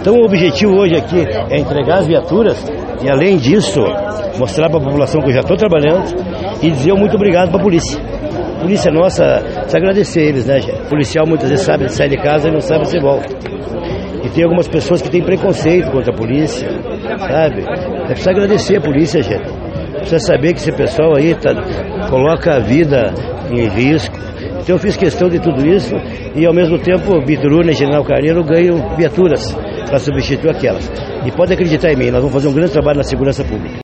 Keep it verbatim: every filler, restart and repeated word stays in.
Então o objetivo hoje aqui é entregar as viaturas e, além disso, mostrar para a população que eu já estou trabalhando e dizer um muito obrigado para a polícia. A polícia nossa, se agradecer eles, né, gente? O policial muitas vezes sabe sair de casa e não sabe se volta. E tem algumas pessoas que têm preconceito contra a polícia, sabe? É preciso agradecer a polícia, gente. Precisa saber que esse pessoal aí tá, coloca a vida em risco. Então eu fiz questão de tudo isso e, ao mesmo tempo, Bituruna e General Carneiro ganham viaturas para substituir aquelas. E pode acreditar em mim, nós vamos fazer um grande trabalho na segurança pública.